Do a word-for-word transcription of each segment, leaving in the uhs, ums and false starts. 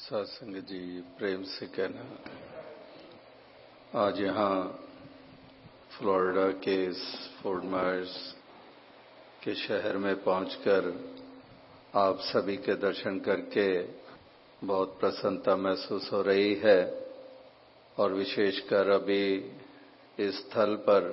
सत्संग जी प्रेम से कहना, आज यहाँ फ्लोरिडा के फोर्ट मायर्स के शहर में पहुंचकर आप सभी के दर्शन करके बहुत प्रसन्नता महसूस हो रही है। और विशेषकर अभी इस स्थल पर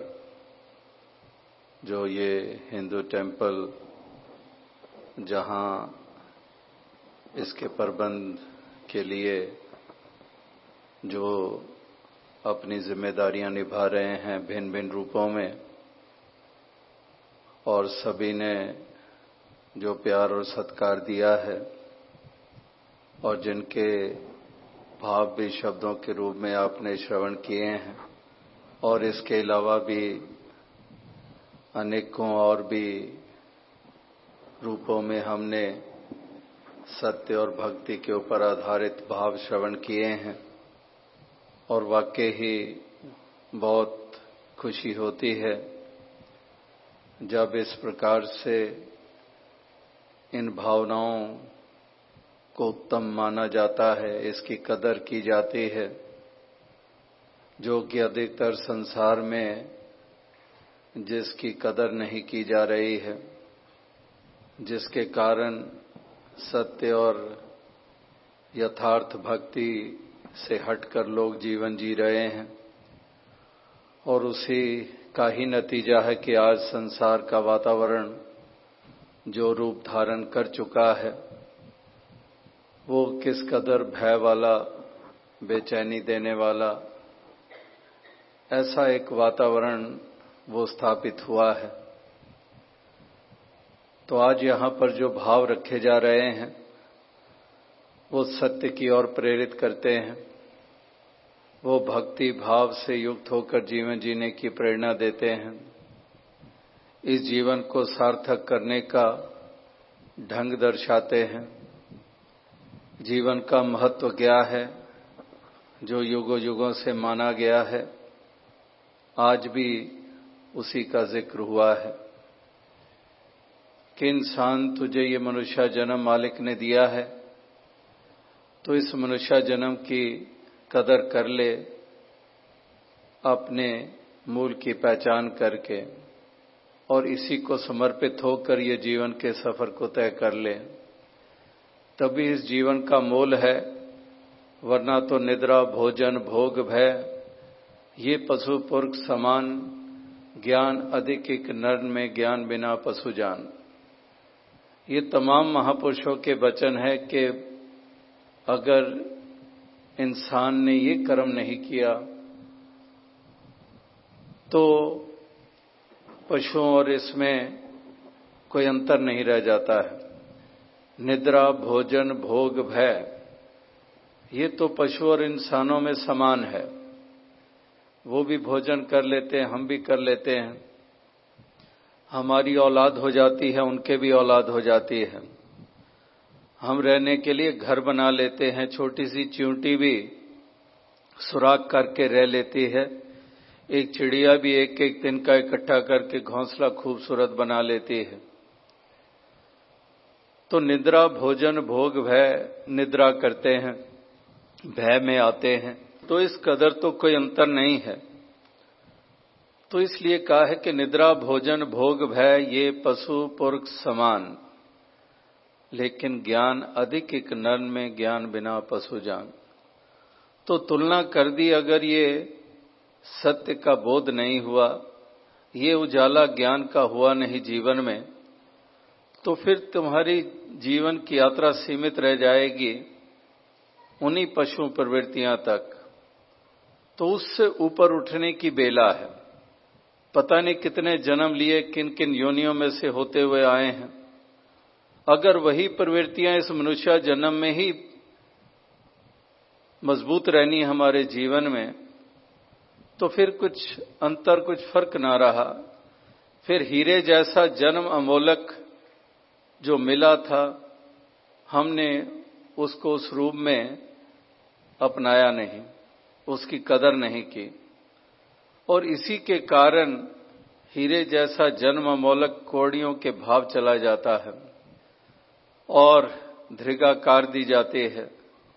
जो ये हिंदू टेम्पल, जहाँ इसके प्रबंध के लिए जो अपनी जिम्मेदारियां निभा रहे हैं भिन्न भिन्न रूपों में, और सभी ने जो प्यार और सत्कार दिया है और जिनके भाव भी शब्दों के रूप में आपने श्रवण किए हैं, और इसके अलावा भी अनेकों और भी रूपों में हमने सत्य और भक्ति के ऊपर आधारित भाव श्रवण किए हैं। और वाकई ही बहुत खुशी होती है जब इस प्रकार से इन भावनाओं को उत्तम माना जाता है, इसकी कदर की जाती है, जो कि अधिकतर संसार में जिसकी कदर नहीं की जा रही है, जिसके कारण सत्य और यथार्थ भक्ति से हटकर लोग जीवन जी रहे हैं। और उसी का ही नतीजा है कि आज संसार का वातावरण जो रूप धारण कर चुका है, वो किस कदर भय वाला, बेचैनी देने वाला ऐसा एक वातावरण वो स्थापित हुआ है। तो आज यहाँ पर जो भाव रखे जा रहे हैं वो सत्य की ओर प्रेरित करते हैं, वो भक्ति भाव से युक्त होकर जीवन जीने की प्रेरणा देते हैं। इस जीवन को सार्थक करने का ढंग दर्शाते हैं। जीवन का महत्व क्या है जो युगों युगों से माना गया है, आज भी उसी का जिक्र हुआ है कि इंसान तुझे ये मनुष्य जन्म मालिक ने दिया है, तो इस मनुष्य जन्म की कदर कर ले, अपने मूल की पहचान करके, और इसी को समर्पित होकर ये जीवन के सफर को तय कर ले। तभी इस जीवन का मोल है, वरना तो निद्रा भोजन भोग भय ये पशु पुरख समान, ज्ञान अधिक एक नर में ज्ञान बिना पशु जान। ये तमाम महापुरुषों के वचन है कि अगर इंसान ने ये कर्म नहीं किया तो पशुओं और इसमें कोई अंतर नहीं रह जाता है। निद्रा भोजन भोग भय ये तो पशु और इंसानों में समान है। वो भी भोजन कर लेते हैं, हम भी कर लेते हैं, हमारी औलाद हो जाती है, उनके भी औलाद हो जाती है। हम रहने के लिए घर बना लेते हैं, छोटी सी चींटी भी सुराख करके रह लेती है, एक चिड़िया भी एक एक दिन का इकट्ठा करके घोंसला खूबसूरत बना लेती है। तो निद्रा भोजन भोग भय, निद्रा करते हैं, भय में आते हैं, तो इस कदर तो कोई अंतर नहीं है। तो इसलिए कहा है कि निद्रा भोजन भोग भय ये पशु पुरख समान, लेकिन ज्ञान अधिक एक नर में ज्ञान बिना पशु जान। तो तुलना कर दी, अगर ये सत्य का बोध नहीं हुआ, ये उजाला ज्ञान का हुआ नहीं जीवन में, तो फिर तुम्हारी जीवन की यात्रा सीमित रह जाएगी उन्हीं पशु प्रवृत्तियां तक। तो उससे ऊपर उठने की बेला है। पता नहीं कितने जन्म लिए, किन किन योनियों में से होते हुए आए हैं। अगर वही प्रवृत्तियां इस मनुष्य जन्म में ही मजबूत रहनी हमारे जीवन में, तो फिर कुछ अंतर, कुछ फर्क ना रहा। फिर हीरे जैसा जन्म अमोलक जो मिला था, हमने उसको उस रूप में अपनाया नहीं, उसकी कदर नहीं की, और इसी के कारण हीरे जैसा जन्म अमोलक कौड़ियों के भाव चला जाता है और धृगाकार दी जाती है।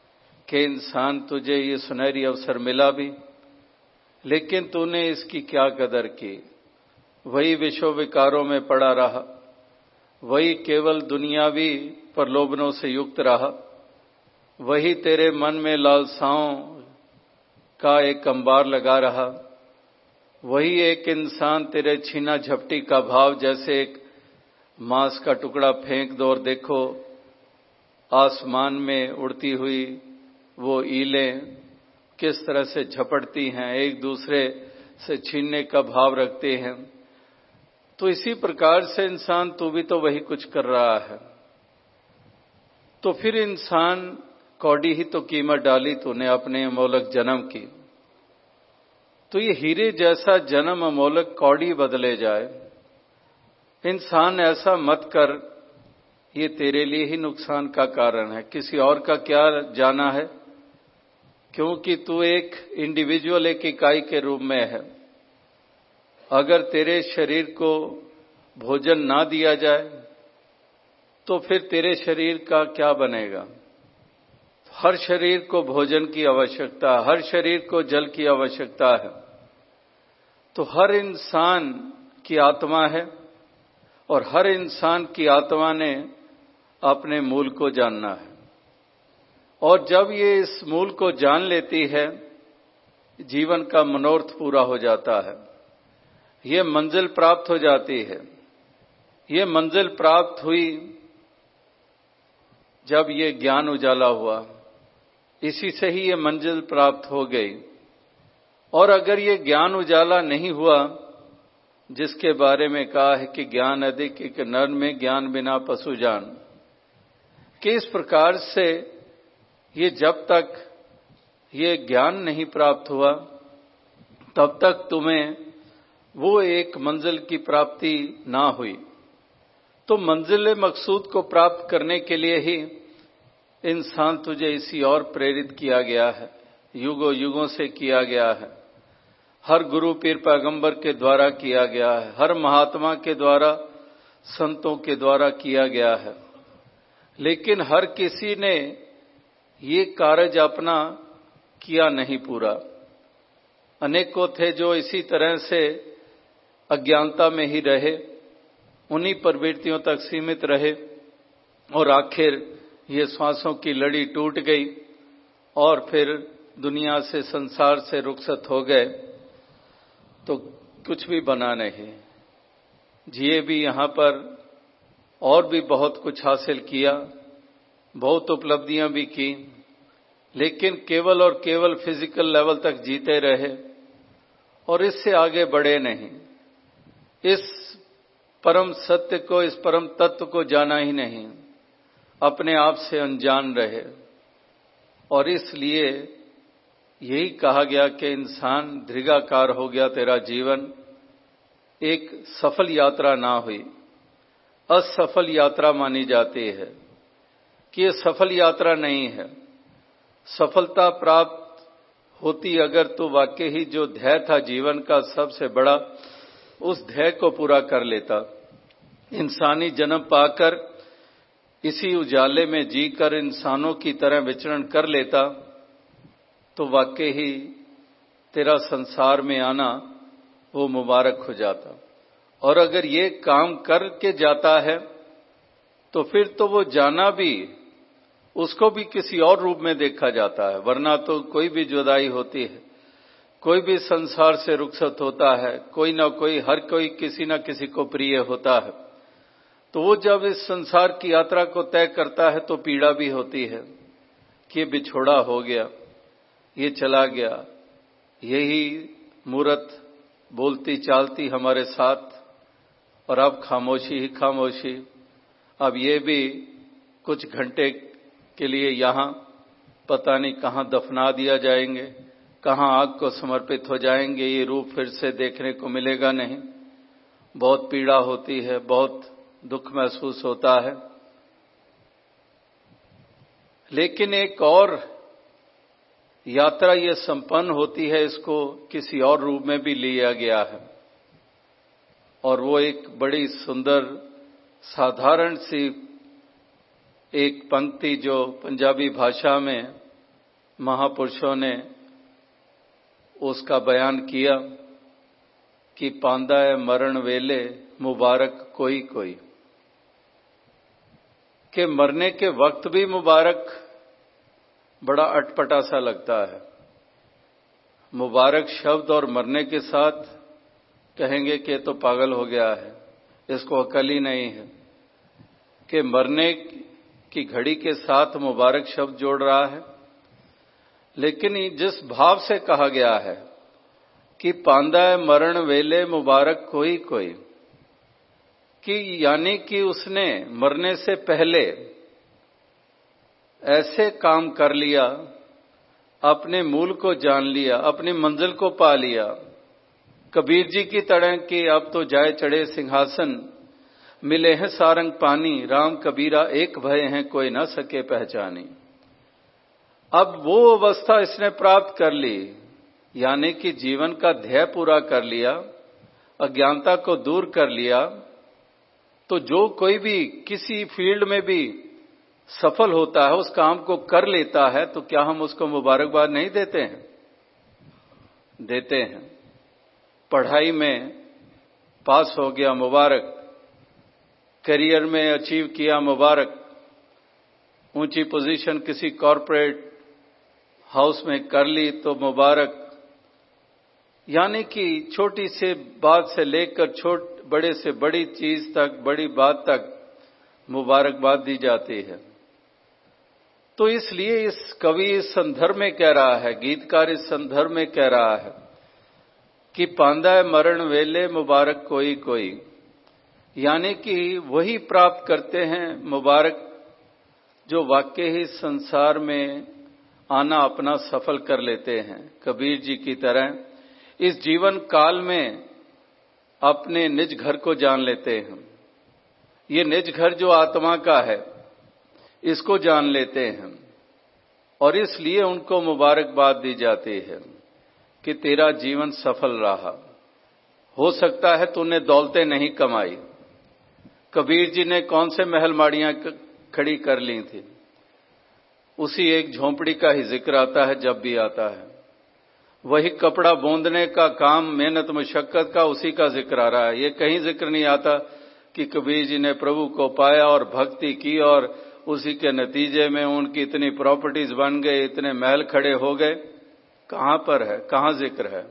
कि इंसान तुझे ये सुनहरी अवसर मिला भी, लेकिन तूने इसकी क्या कदर की। वही विश्व विकारों में पड़ा रहा, वही केवल दुनियावी प्रलोभनों से युक्त रहा, वही तेरे मन में लालसाओं का एक अंबार लगा रहा, वही एक इंसान तेरे छीना झपटी का भाव, जैसे एक मांस का टुकड़ा फेंक दो और देखो आसमान में उड़ती हुई वो ईलें किस तरह से झपटती हैं, एक दूसरे से छीनने का भाव रखते हैं। तो इसी प्रकार से इंसान तू भी तो वही कुछ कर रहा है। तो फिर इंसान कौड़ी ही तो कीमत डाली तूने अपने अमोलक जन्म की। तो ये हीरे जैसा जन्म अमोलक कौड़ी बदले जाए। इंसान ऐसा मत कर, ये तेरे लिए ही नुकसान का कारण है, किसी और का क्या जाना है, क्योंकि तू एक इंडिविजुअल, एक इकाई के रूप में है। अगर तेरे शरीर को भोजन ना दिया जाए तो फिर तेरे शरीर का क्या बनेगा। हर शरीर को भोजन की आवश्यकता, हर शरीर को जल की आवश्यकता है। तो हर इंसान की आत्मा है और हर इंसान की आत्मा ने अपने मूल को जानना है। और जब ये इस मूल को जान लेती है, जीवन का मनोरथ पूरा हो जाता है, ये मंजिल प्राप्त हो जाती है। ये मंजिल प्राप्त हुई जब ये ज्ञान उजाला हुआ, इसी से ही ये मंजिल प्राप्त हो गई। और अगर ये ज्ञान उजाला नहीं हुआ, जिसके बारे में कहा है कि ज्ञान अधिक एक नर में ज्ञान बिना पशु जान, कि इस प्रकार से ये जब तक ये ज्ञान नहीं प्राप्त हुआ तब तक तुम्हें वो एक मंजिल की प्राप्ति ना हुई। तो मंजिल मकसूद को प्राप्त करने के लिए ही इंसान तुझे इसी और प्रेरित किया गया है, युगों युगों से किया गया है, हर गुरु पीर पैगंबर के द्वारा किया गया है, हर महात्मा के द्वारा, संतों के द्वारा किया गया है। लेकिन हर किसी ने ये कार्य अपना किया नहीं पूरा। अनेकों थे जो इसी तरह से अज्ञानता में ही रहे, उन्हीं प्रवृत्तियों तक सीमित रहे और आखिर ये श्वासों की लड़ी टूट गई और फिर दुनिया से, संसार से रुखसत हो गए। तो कुछ भी बना नहीं, जिए भी यहां पर और भी बहुत कुछ हासिल किया, बहुत उपलब्धियां भी की, लेकिन केवल और केवल फिजिकल लेवल तक जीते रहे और इससे आगे बढ़े नहीं। इस परम सत्य को, इस परम तत्व को जाना ही नहीं, अपने आप से अनजान रहे। और इसलिए यही कहा गया कि इंसान दीर्घाकार हो गया तेरा जीवन, एक सफल यात्रा ना हुई, असफल यात्रा मानी जाती है कि ये सफल यात्रा नहीं है। सफलता प्राप्त होती अगर तो वाकई ही जो ध्येय था जीवन का सबसे बड़ा, उस ध्येय को पूरा कर लेता, इंसानी जन्म पाकर इसी उजाले में जीकर इंसानों की तरह विचरण कर लेता, तो वाकई ही तेरा संसार में आना वो मुबारक हो जाता। और अगर ये काम करके जाता है तो फिर तो वो जाना भी, उसको भी किसी और रूप में देखा जाता है। वरना तो कोई भी जुदाई होती है, कोई भी संसार से रुखसत होता है, कोई ना कोई, हर कोई किसी ना किसी को प्रिय होता है। तो वो जब इस संसार की यात्रा को तय करता है तो पीड़ा भी होती है कि बिछोड़ा हो गया, ये चला गया, यही मूरत बोलती चालती हमारे साथ, और अब खामोशी ही खामोशी। अब ये भी कुछ घंटे के लिए यहाँ पता नहीं कहाँ दफना दिया जाएंगे, कहाँ आग को समर्पित हो जाएंगे, ये रूप फिर से देखने को मिलेगा नहीं। बहुत पीड़ा होती है, बहुत दुख महसूस होता है। लेकिन एक और यात्रा ये संपन्न होती है, इसको किसी और रूप में भी लिया गया है, और वो एक बड़ी सुंदर साधारण सी एक पंक्ति जो पंजाबी भाषा में महापुरुषों ने उसका बयान किया कि पांदाए मरण वेले मुबारक कोई कोई, कि मरने के वक्त भी मुबारक बड़ा अटपटा सा लगता है। मुबारक शब्द और मरने के साथ कहेंगे कि तो पागल हो गया है, इसको अकल ही नहीं है कि मरने की घड़ी के साथ मुबारक शब्द जोड़ रहा है। लेकिन जिस भाव से कहा गया है कि पांदाए मरण वेले मुबारक कोई कोई, कि यानी कि उसने मरने से पहले ऐसे काम कर लिया, अपने मूल को जान लिया, अपनी मंजिल को पा लिया, कबीर जी की तरह कि अब तो जाए चढ़े सिंहासन, मिले हैं सारंग पानी, राम कबीरा एक भय हैं कोई न सके पहचानी। अब वो अवस्था इसने प्राप्त कर ली, यानी कि जीवन का ध्येय पूरा कर लिया, अज्ञानता को दूर कर लिया। तो जो कोई भी किसी फील्ड में भी सफल होता है, उस काम को कर लेता है, तो क्या हम उसको मुबारकबाद नहीं देते हैं? देते हैं। पढ़ाई में पास हो गया मुबारक, करियर में अचीव किया मुबारक, ऊंची पोजीशन किसी कॉरपोरेट हाउस में कर ली तो मुबारक। यानी कि छोटी से बात से लेकर छोट बड़े से बड़ी चीज तक, बड़ी बात तक मुबारकबाद दी जाती है। तो इसलिए इस कवि इस संदर्भ में कह रहा है, गीतकार इस संदर्भ में कह रहा है कि पांदाए मरण वेले मुबारक कोई कोई, यानी कि वही प्राप्त करते हैं मुबारक जो वाकई ही संसार में आना अपना सफल कर लेते हैं। कबीर जी की तरह इस जीवन काल में अपने निज घर को जान लेते हैं। ये निज घर जो आत्मा का है, इसको जान लेते हैं, और इसलिए उनको मुबारकबाद दी जाती है कि तेरा जीवन सफल रहा। हो सकता है तूने दौलतें नहीं कमाई, कबीर जी ने कौन से महल माड़ियां खड़ी कर ली थी, उसी एक झोंपड़ी का ही जिक्र आता है जब भी आता है। वही कपड़ा बूंदने का काम, मेहनत मुशक्कत का, उसी का जिक्र आ रहा है। ये कहीं जिक्र नहीं आता कि कबीर जी ने प्रभु को पाया और भक्ति की और उसी के नतीजे में उनकी इतनी प्रॉपर्टीज बन गई, इतने महल खड़े हो गए। कहां पर है, कहां जिक्र है?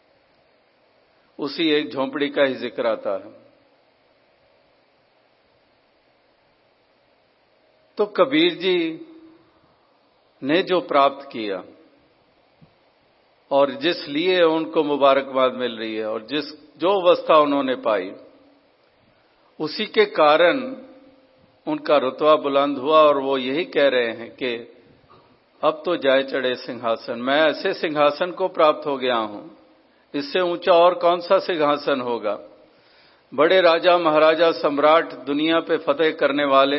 उसी एक झोंपड़ी का ही जिक्र आता है। तो कबीर जी ने जो प्राप्त किया और जिस लिए उनको मुबारकबाद मिल रही है और जिस जो अवस्था उन्होंने पाई, उसी के कारण उनका रुतबा बुलंद हुआ। और वो यही कह रहे हैं कि अब तो जाए चढ़े सिंहासन, मैं ऐसे सिंहासन को प्राप्त हो गया हूं, इससे ऊंचा और कौन सा सिंहासन होगा। बड़े राजा महाराजा सम्राट दुनिया पे फतेह करने वाले,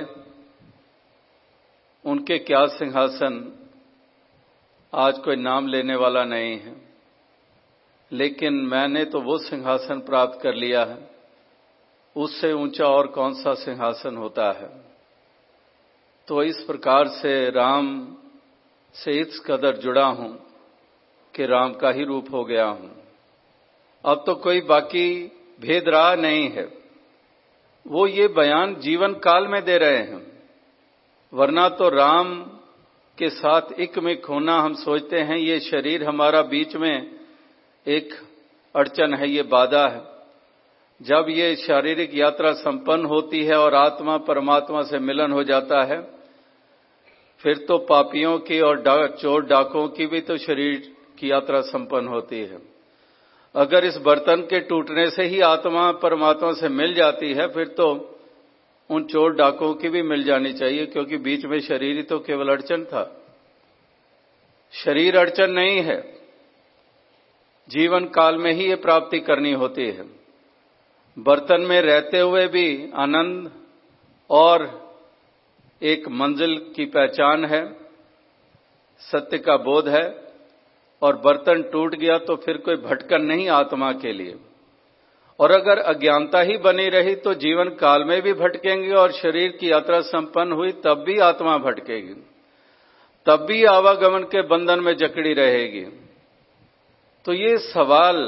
उनके क्या सिंहासन आज कोई नाम लेने वाला नहीं है, लेकिन मैंने तो वो सिंहासन प्राप्त कर लिया है, उससे ऊंचा और कौन सा सिंहासन होता है। तो इस प्रकार से राम से इस कदर जुड़ा हूं कि राम का ही रूप हो गया हूं। अब तो कोई बाकी भेद रहा नहीं है। वो ये बयान जीवन काल में दे रहे हैं, वरना तो राम के साथ इकमिक होना हम सोचते हैं ये शरीर हमारा बीच में एक अड़चन है, ये बाधा है। जब ये शारीरिक यात्रा संपन्न होती है और आत्मा परमात्मा से मिलन हो जाता है, फिर तो पापियों की और डा, चोर डाकों की भी तो शरीर की यात्रा संपन्न होती है। अगर इस बर्तन के टूटने से ही आत्मा परमात्मा से मिल जाती है, फिर तो उन चोर डाकों की भी मिल जानी चाहिए, क्योंकि बीच में शरीर ही तो केवल अड़चन था। शरीर अड़चन नहीं है, जीवन काल में ही ये प्राप्ति करनी होती है। बर्तन में रहते हुए भी आनंद और एक मंजिल की पहचान है, सत्य का बोध है, और बर्तन टूट गया तो फिर कोई भटकन नहीं आत्मा के लिए। और अगर अज्ञानता ही बनी रही तो जीवन काल में भी भटकेंगे, और शरीर की यात्रा संपन्न हुई तब भी आत्मा भटकेगी। तब भी आवागमन के बंधन में जकड़ी रहेगी। तो ये सवाल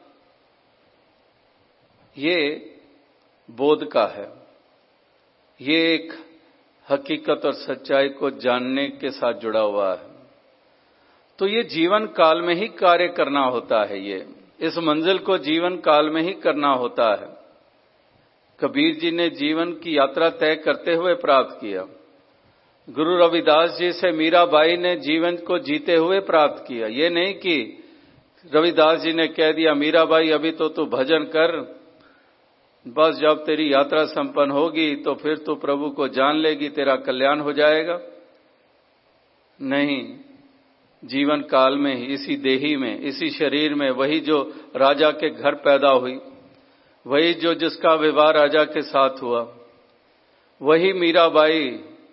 ये बोध का है, ये एक हकीकत और सच्चाई को जानने के साथ जुड़ा हुआ है। तो ये जीवन काल में ही कार्य करना होता है, ये इस मंजिल को जीवन काल में ही करना होता है। कबीर जी ने जीवन की यात्रा तय करते हुए प्राप्त किया। गुरु रविदास जी से मीराबाई ने जीवन को जीते हुए प्राप्त किया। ये नहीं कि रविदास जी ने कह दिया मीराबाई अभी तो तू भजन कर, बस जब तेरी यात्रा संपन्न होगी तो फिर तू प्रभु को जान लेगी, तेरा कल्याण हो जाएगा। नहीं, जीवन काल में ही, इसी देही में, इसी शरीर में, वही जो राजा के घर पैदा हुई, वही जो जिसका विवाह राजा के साथ हुआ, वही मीराबाई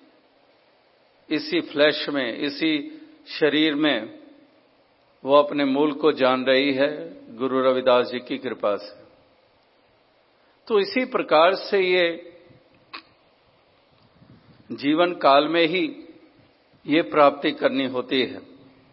इसी फ्लैश में, इसी शरीर में वो अपने मूल को जान रही है गुरु रविदास जी की कृपा से। तो इसी प्रकार से ये जीवन काल में ही ये प्राप्ति करनी होती है।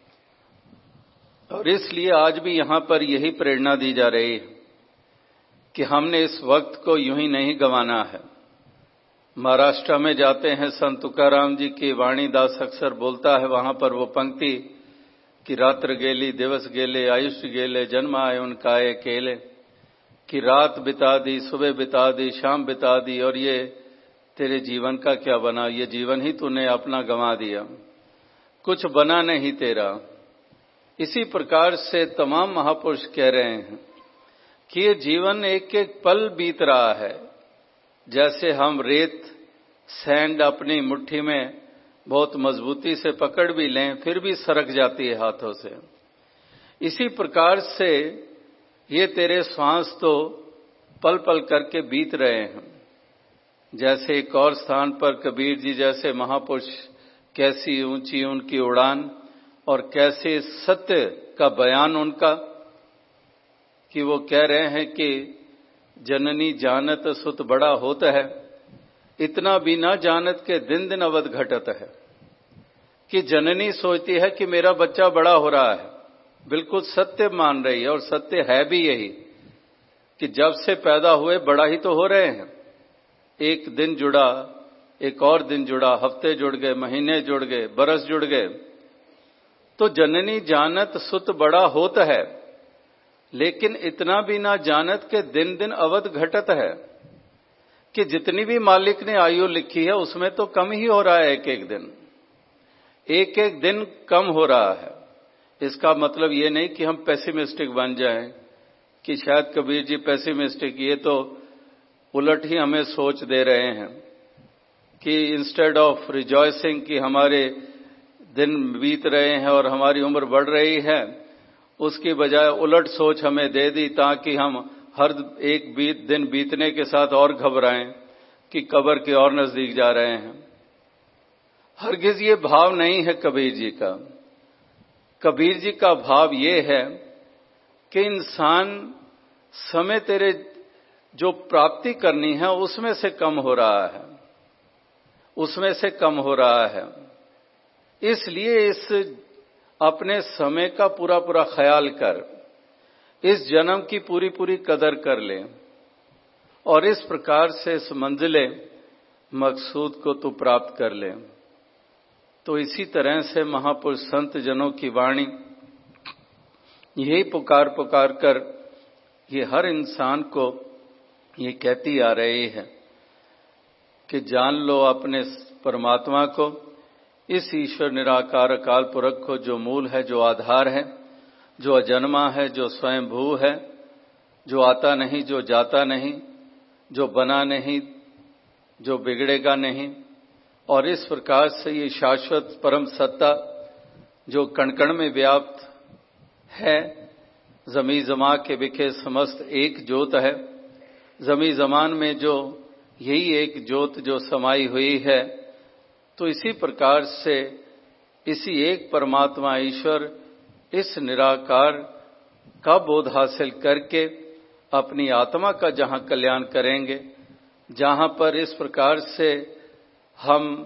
और इसलिए आज भी यहां पर यही प्रेरणा दी जा रही है कि हमने इस वक्त को यूं ही नहीं गंवाना है। महाराष्ट्र में जाते हैं, संत तुकाराम जी की वाणी दास अक्सर बोलता है, वहां पर वो पंक्ति कि रात्र गेली दिवस गेले आयुष्य गेले जन्म आए उनकाए केले, कि रात बिता दी सुबह बिता दी शाम बिता दी और ये तेरे जीवन का क्या बना, ये जीवन ही तूने अपना गंवा दिया, कुछ बना नहीं तेरा। इसी प्रकार से तमाम महापुरुष कह रहे हैं कि ये जीवन एक एक पल बीत रहा है। जैसे हम रेत सैंड अपनी मुट्ठी में बहुत मजबूती से पकड़ भी लें फिर भी सरक जाती है हाथों से, इसी प्रकार से ये तेरे श्वास तो पल पल करके बीत रहे हैं। जैसे एक और स्थान पर कबीर जी जैसे महापुरुष, कैसी ऊंची उनकी उड़ान और कैसे सत्य का बयान उनका, कि वो कह रहे हैं कि जननी जानत सुत बड़ा होता है, इतना भी ना जानत के दिन दिन अवध घटत है। कि जननी सोचती है कि मेरा बच्चा बड़ा हो रहा है, बिल्कुल सत्य मान रही है, और सत्य है भी यही कि जब से पैदा हुए बड़ा ही तो हो रहे हैं। एक दिन जुड़ा, एक और दिन जुड़ा, हफ्ते जुड़ गए, महीने जुड़ गए, बरस जुड़ गए। तो जननी जानत सुत बड़ा होता है, लेकिन इतना भी ना जानत के दिन दिन अवध घटत है, कि जितनी भी मालिक ने आयु लिखी है उसमें तो कम ही हो रहा है, एक एक दिन एक एक दिन कम हो रहा है। इसका मतलब ये नहीं कि हम पेसिमिस्टिक बन जाएं कि शायद कबीर जी पेसिमिस्टिक, ये तो उलट ही हमें सोच दे रहे हैं कि इंस्टेड ऑफ रिजॉइसिंग कि हमारे दिन बीत रहे हैं और हमारी उम्र बढ़ रही है, उसकी बजाय उलट सोच हमें दे दी ताकि हम हर एक बीत दिन बीतने के साथ और घबराएं कि कब्र के और नजदीक जा रहे हैं। हरगिज ये भाव नहीं है कबीर जी का। कबीर जी का भाव ये है कि इंसान समय तेरे जो प्राप्ति करनी है उसमें से कम हो रहा है, उसमें से कम हो रहा है। इसलिए इस अपने समय का पूरा पूरा ख्याल कर, इस जन्म की पूरी पूरी कदर कर ले और इस प्रकार से इस मंजिले मकसूद को तू प्राप्त कर ले। तो इसी तरह से महापुरुष संत जनों की वाणी यही पुकार पुकार कर ये हर इंसान को ये कहती आ रही है कि जान लो अपने परमात्मा को, इस ईश्वर निराकार अकाल पुरख को, जो मूल है, जो आधार है, जो अजन्मा है, जो स्वयंभू है, जो आता नहीं, जो जाता नहीं, जो बना नहीं, जो बिगड़ेगा नहीं। और इस प्रकार से ये शाश्वत परम सत्ता जो कण कण में व्याप्त है, जमी जमा के बिखे समस्त एक ज्योत है, जमी जमान में जो यही एक ज्योत जो समाई हुई है। तो इसी प्रकार से इसी एक परमात्मा ईश्वर, इस निराकार का बोध हासिल करके अपनी आत्मा का जहां कल्याण करेंगे, जहां पर इस प्रकार से हम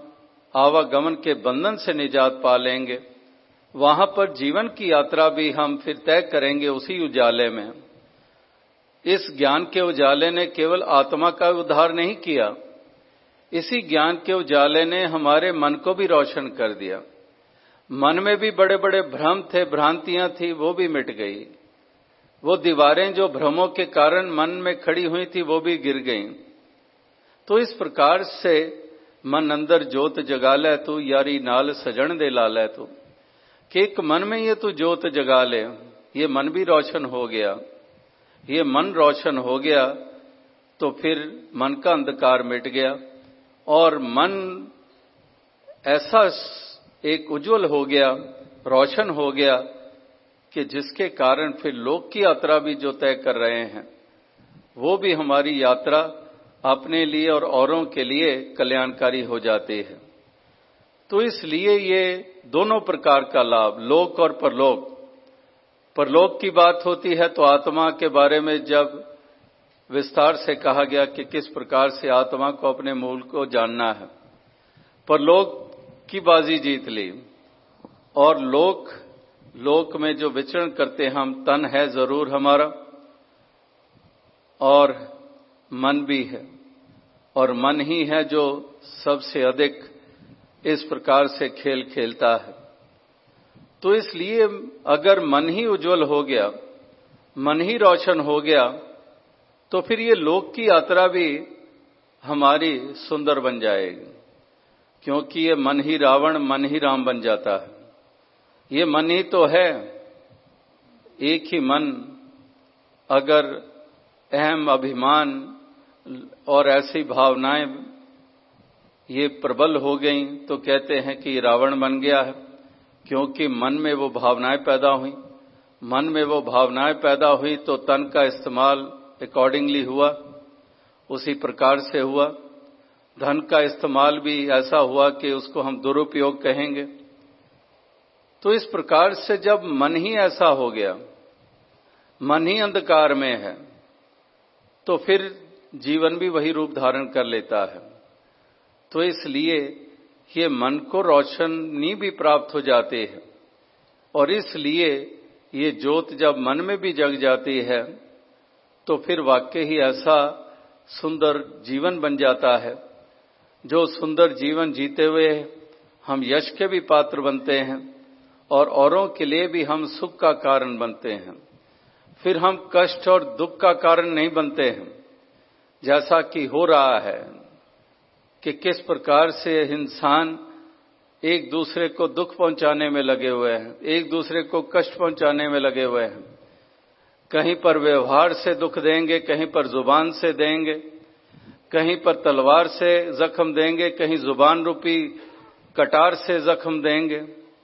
आवागमन के बंधन से निजात पा लेंगे। वहां पर जीवन की यात्रा भी हम फिर तय करेंगे उसी उजाले में। इस ज्ञान के उजाले ने केवल आत्मा का उद्धार नहीं किया, इसी ज्ञान के उजाले ने हमारे मन को भी रोशन कर दिया। मन में भी बड़े बड़े भ्रम थे, भ्रांतियां थी, वो भी मिट गई। वो दीवारें जो भ्रमों के कारण मन में खड़ी हुई थी वो भी गिर गईं। तो इस प्रकार से मन अंदर जोत जगा ले तू, यारी नाल सजन दे ला ले तू, कि एक मन में ये तू जोत जगा ले। ये मन भी रोशन हो गया। ये मन रोशन हो गया तो फिर मन का अंधकार मिट गया और मन ऐसा एक उज्जवल हो गया, रोशन हो गया कि जिसके कारण फिर लोक की यात्रा भी जो तय कर रहे हैं वो भी हमारी यात्रा अपने लिए और औरों के लिए कल्याणकारी हो जाती है। तो इसलिए ये दोनों प्रकार का लाभ, लोक और परलोक। परलोक की बात होती है तो आत्मा के बारे में जब विस्तार से कहा गया कि किस प्रकार से आत्मा को अपने मूल को जानना है, परलोक की बाजी जीत ली। और लोक लोक में जो विचरण करते हम, तन है जरूर हमारा और मन भी है, और मन ही है जो सबसे अधिक इस प्रकार से खेल खेलता है। तो इसलिए अगर मन ही उज्जवल हो गया, मन ही रोशन हो गया, तो फिर ये लोक की यात्रा भी हमारी सुंदर बन जाएगी, क्योंकि ये मन ही रावण, मन ही राम बन जाता है। ये मन ही तो है। एक ही मन अगर अहम, अभिमान और ऐसी भावनाएं ये प्रबल हो गई तो कहते हैं कि रावण बन गया है, क्योंकि मन में वो भावनाएं पैदा हुई। मन में वो भावनाएं पैदा हुई तो तन का इस्तेमाल अकॉर्डिंगली हुआ, उसी प्रकार से हुआ। धन का इस्तेमाल भी ऐसा हुआ कि उसको हम दुरुपयोग कहेंगे। तो इस प्रकार से जब मन ही ऐसा हो गया, मन ही अंधकार में है, तो फिर जीवन भी वही रूप धारण कर लेता है। तो इसलिए ये मन को रोशनी भी प्राप्त हो जाती है, और इसलिए ये ज्योत जब मन में भी जग जाती है तो फिर वाकई ही ऐसा सुंदर जीवन बन जाता है। जो सुंदर जीवन जीते हुए हम यश के भी पात्र बनते हैं और औरों के लिए भी हम सुख का कारण बनते हैं। फिर हम कष्ट और दुख का कारण नहीं बनते हैं, जैसा कि हो रहा है कि किस प्रकार से इंसान एक दूसरे को दुख पहुंचाने में लगे हुए हैं, एक दूसरे को कष्ट पहुंचाने में लगे हुए हैं। कहीं पर व्यवहार से दुख देंगे, कहीं पर जुबान से देंगे, कहीं पर तलवार से जख्म देंगे, कहीं जुबान रूपी कटार से जख्म देंगे।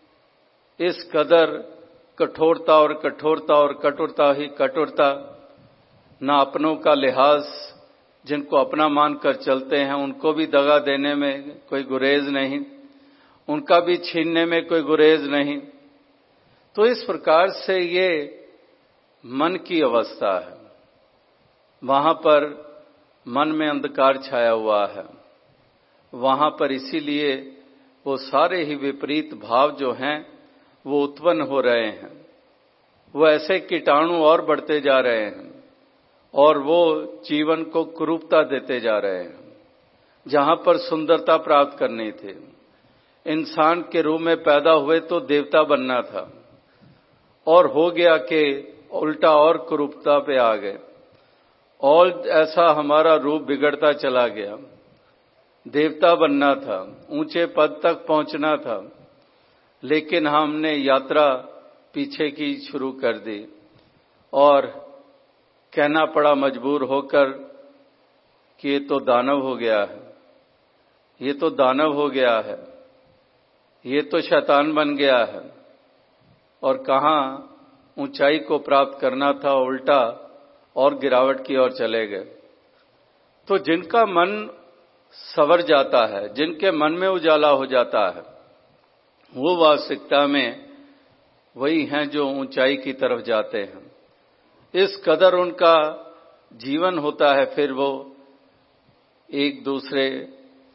इस कदर कठोरता और कठोरता और कठोरता ही कठोरता, ना अपनों का लिहाज, जिनको अपना मानकर चलते हैं उनको भी दगा देने में कोई गुरेज नहीं, उनका भी छीनने में कोई गुरेज नहीं। तो इस प्रकार से ये मन की अवस्था है। वहां पर मन में अंधकार छाया हुआ है, वहां पर इसीलिए वो सारे ही विपरीत भाव जो हैं वो उत्पन्न हो रहे हैं। वो ऐसे कीटाणु और बढ़ते जा रहे हैं और वो जीवन को कुरूपता देते जा रहे हैं। जहां पर सुंदरता प्राप्त करनी थी, इंसान के रूप में पैदा हुए तो देवता बनना था, और हो गया कि उल्टा और कुरूपता पे आ गए, और ऐसा हमारा रूप बिगड़ता चला गया। देवता बनना था, ऊंचे पद तक पहुंचना था, लेकिन हमने यात्रा पीछे की शुरू कर दी और कहना पड़ा मजबूर होकर कि ये तो दानव हो गया है, ये तो दानव हो गया है, ये तो शैतान बन गया है। और कहाँ ऊंचाई को प्राप्त करना था, उल्टा और गिरावट की ओर चले गए। तो जिनका मन संवर जाता है, जिनके मन में उजाला हो जाता है, वो वास्तविकता में वही हैं जो ऊंचाई की तरफ जाते हैं। इस कदर उनका जीवन होता है, फिर वो एक दूसरे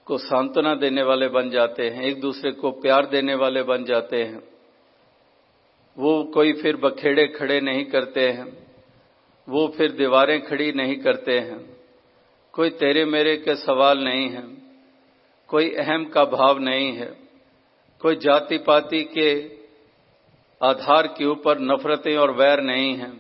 को सांत्वना देने वाले बन जाते हैं, एक दूसरे को प्यार देने वाले बन जाते हैं। वो कोई फिर बखेड़े खड़े नहीं करते हैं, वो फिर दीवारें खड़ी नहीं करते हैं, कोई तेरे मेरे के सवाल नहीं है, कोई अहम का भाव नहीं है, कोई जाति पाति के आधार के ऊपर नफरतें और वैर नहीं हैं।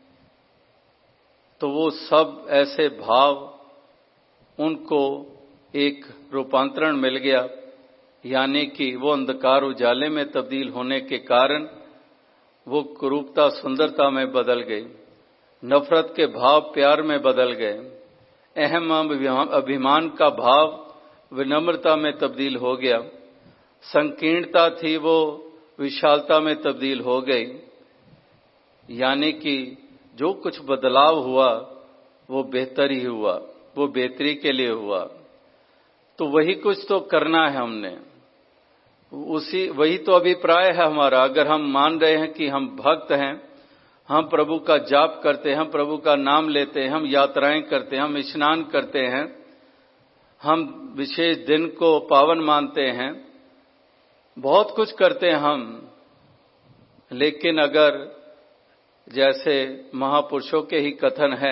तो वो सब ऐसे भाव उनको एक रूपांतरण मिल गया, यानी कि वो अंधकार उजाले में तब्दील होने के कारण वो कुरूपता सुंदरता में बदल गई, नफरत के भाव प्यार में बदल गए, अहम अभिमान का भाव विनम्रता में तब्दील हो गया, संकीर्णता थी वो विशालता में तब्दील हो गई। यानी कि जो कुछ बदलाव हुआ वो बेहतर ही हुआ, वो बेहतरी के लिए हुआ। तो वही कुछ तो करना है हमने, उसी वही तो अभिप्राय है हमारा। अगर हम मान रहे हैं कि हम भक्त हैं, हम प्रभु का जाप करते हैं, हम प्रभु का नाम लेते हैं, हम यात्राएं करते हैं, हम स्नान करते हैं, हम विशेष दिन को पावन मानते हैं, बहुत कुछ करते हैं हम, लेकिन अगर जैसे महापुरुषों के ही कथन है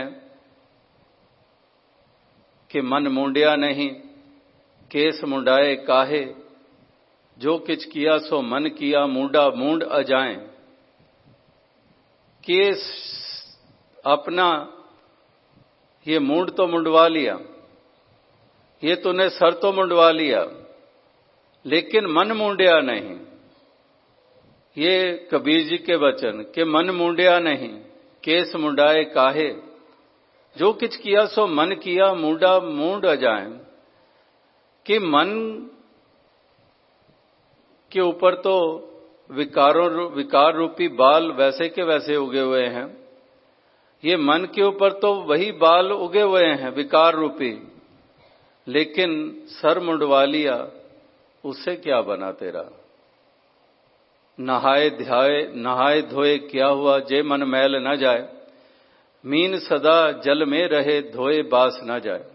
कि मन मुंडिया नहीं केस मुंडाए काहे, जो किछ किया सो मन किया मुंडा मूंड अजाएं। केस अपना ये मूंड तो मुंडवा लिया, ये तूने सर तो मुंडवा लिया, लेकिन मन मुंडिया नहीं। ये कबीर जी के वचन कि मन मुंडिया नहीं केस मुंडाए काहे, जो किछ किया सो मन किया मुंडा मूंड अजाएं। कि मन के ऊपर तो विकारों विकार रूपी बाल वैसे के वैसे उगे हुए हैं, ये मन के ऊपर तो वही बाल उगे हुए हैं विकार रूपी, लेकिन सर मुंडवा लिया, उससे क्या बना तेरा? नहाए ध्याए नहाए धोए क्या हुआ, जे मन मैल न जाए, मीन सदा जल में रहे धोए बास न जाए।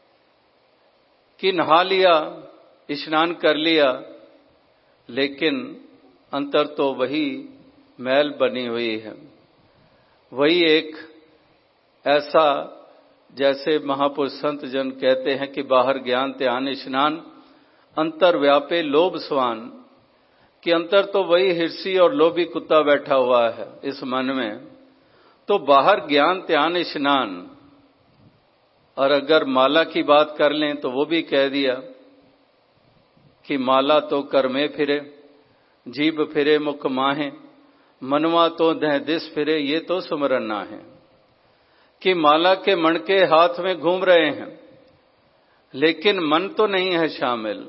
कि नहा लिया, स्नान कर लिया, लेकिन अंतर तो वही मैल बनी हुई है। वही एक ऐसा, जैसे महापुरुष संत जन कहते हैं कि बाहर ज्ञान ध्यान स्नान, अंतर व्यापे लोभ स्वान। कि अंतर तो वही हिर्सी और लोभी कुत्ता बैठा हुआ है इस मन में, तो बाहर ज्ञान ध्यान स्नान। और अगर माला की बात कर लें तो वो भी कह दिया कि माला तो कर में फिरे, जीभ फिरे मुख माहे, मनवा तो दह दिस फिरे, ये तो सुमरन ना है। कि माला के मणके हाथ में घूम रहे हैं, लेकिन मन तो नहीं है शामिल।